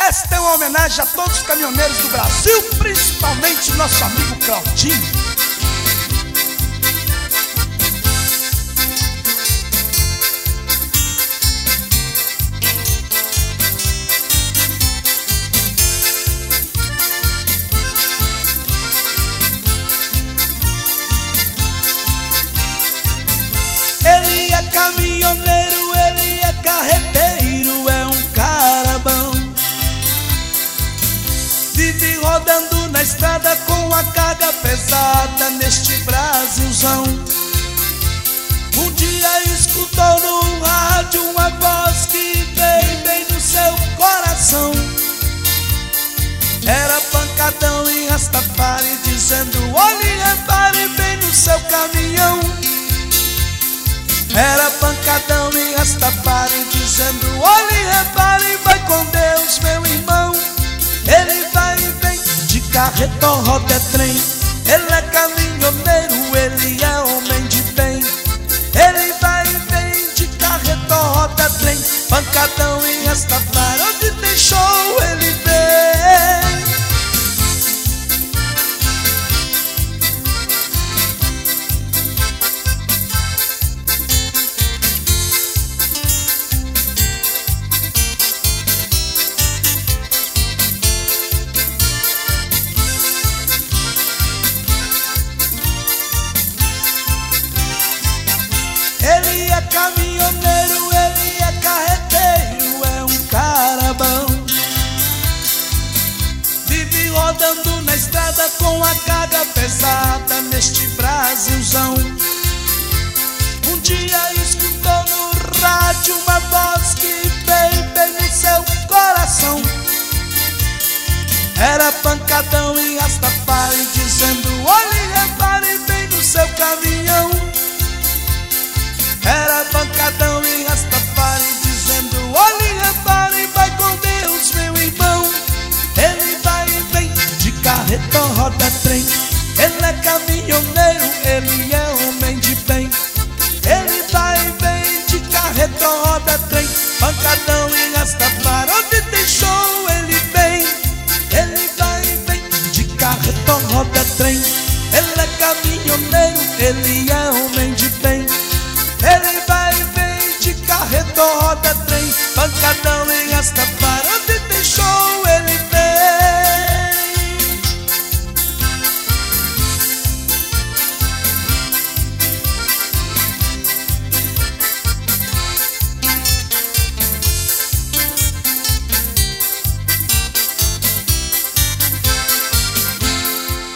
Esta é uma homenagem a todos os caminhoneiros do Brasil, principalmente nosso amigo Claudinho. Ele é caminhoneiro, ele é carreteiro, é um cara bom. Vive rodando na estrada com a carga pesada neste Brasilzão. Um dia escutou no rádio uma voz que veio bem no seu coração. Era pancadão e Rastafari dizendo: olhe e repare bem no seu caminhão. Era pancadão e Rastafari dizendo: olhe e repare, vai com Deus, meu irmão. Ele vai e vem de carreta, roda é trem. Ele é caminhoneiro, ele é homem de bem. Ele vai e vem de carreta, roda é trem. Pancadão e Rastafari, onde tem show ele vem. Ele é caminhoneiro, ele é carreteiro, é um cara bom. Vive rodando na estrada com a carga pesada neste Brasilzão. Um dia escutou no rádio uma voz que veio bem no seu coração. Era pancadão e Rastafari dizendo: olhe e repare bem no seu caminhão. Era pancadão e